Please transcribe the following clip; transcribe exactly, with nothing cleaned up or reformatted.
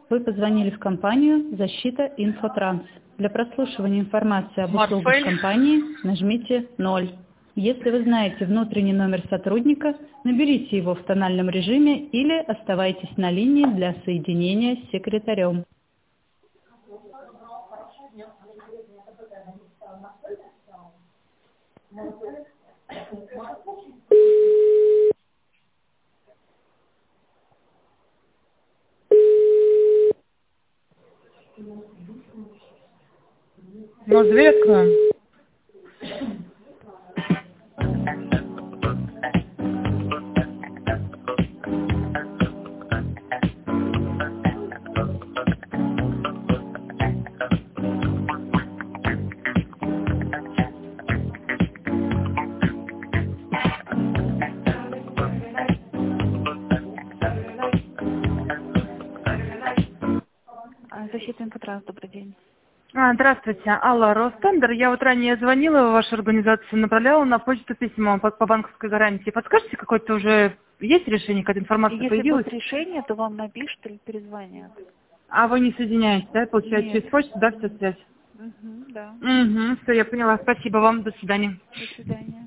Вы позвонили в компанию «Защита Инфотранс». Для прослушивания информации об услугах Марсель. компании нажмите ноль. Если вы знаете внутренний номер сотрудника, наберите его в тональном режиме или оставайтесь на линии для соединения с секретарем. Может, дверь откроем? Защита Инфотранс, добрый день. А, здравствуйте, Алла, Ростендер. Я вот ранее звонила в вашу организацию, направляла на почту письмо по, по банковской гарантии. Подскажите, какое-то уже есть решение, какая-то информация Если появилась? будет решение, то вам напишут или перезвонят. А вы не соединяетесь, да? Получается, Нет. через почту, да, вся связь? Угу, да. Угу, все, я поняла. Спасибо вам, до свидания. До свидания.